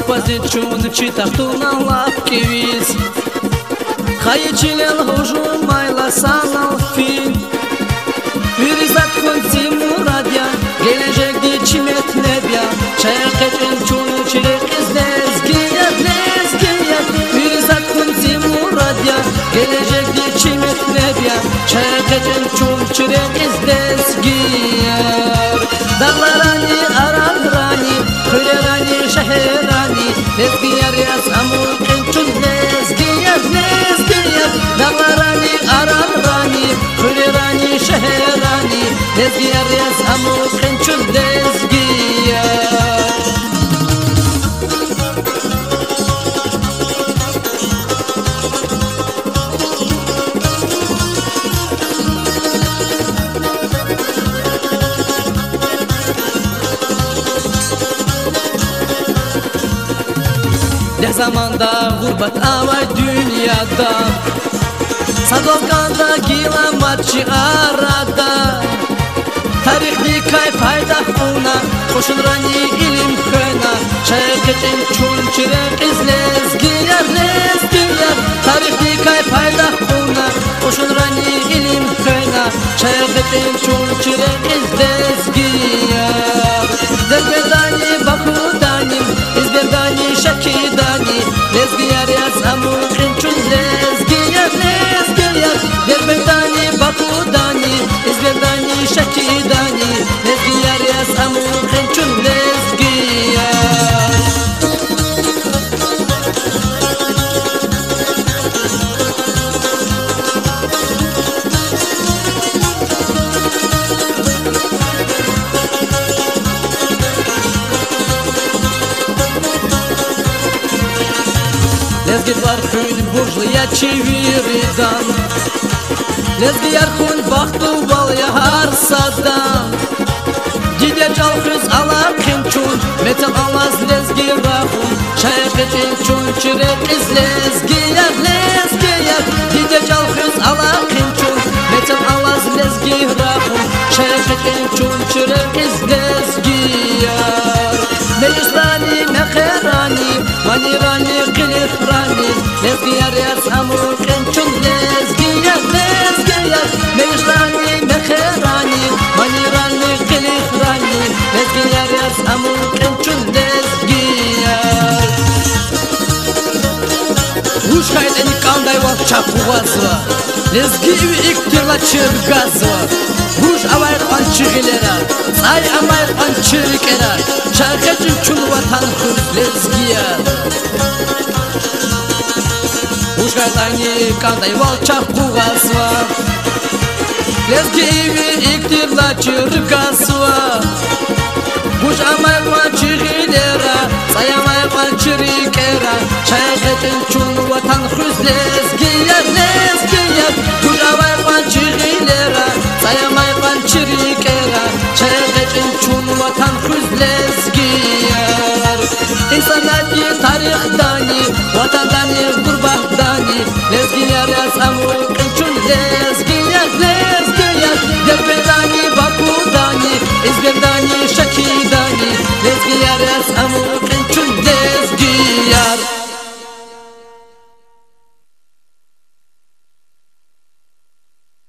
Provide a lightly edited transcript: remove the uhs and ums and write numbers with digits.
позичун читахту на лапке виз Хайчилел хожу майла санал фин Виризат конци мурадя Gelecek diçimet nebya Çayaketün çunu çilek izlez Giyat lez giyat Vizat kunzi muradya Gelecek diçimet nebya Çayaketün çunu çilek izlez Giyat Dağlarani ararani Kırerani şehirani Lez giyar yaz amurken çun lez Giyat lez giyat Dağlarani ararani Kırerani şehirani Lez giyar yaz amurken çun lez Giyat Ne zamanda gurbat avay dünyada Sadolganda gilamatçı arada Tarihli kay payda una Koşun rani ilim kına Çayaketün çun çirek izlez Giyar lez giyar Tarihli kay payda una Koşun rani ilim kına Çayaketün çun çirek izlez Giyar Zezberdani bakudanim İzberdani şakidani Lez giyar yaz amurkin çun lez Giyar lez giyar Zezberdani bakudani İzberdani şakidani Lez giyar yaz amurkin çun lez Giyar Lez git var hün burjliya çeviridan Lez giyar hun baktı balya harsadan Gide çalkız alarken çun Metal alaz lez giyar hun Çayaketün çun çirek izlez Giyar lez giyar Gide çalkız alarken çun Metal alaz lez giyar hun Çayaketün çun çirek izlez Giyar Meyusrani meherani Manirani kilihrani Lez giyar yaz amurken çun lez Giyar lez giyar Meyusrani meherani Manirani kilihrani Lez giyar yaz amurken çun lez Giyar Ушкает они кандай вал чапуазва Lez givi iktirla çırgazva Ruj avayr ançıgilera Ay amayr ançırikera Çarkacın çun vatan hır lez giyar Ушкает они кандай вал чапуазва Lez givi iktirla çırgazva Ruj amayr ançıgilera Ay amayr ançırikera Çarkacın çun vatan hır lez giyar lez giyar Ruj amayr ançıgilera Sayamay pançırikera Çayaketün çun vatan hüzlez giyar İnsanati tarih dani Vatan dani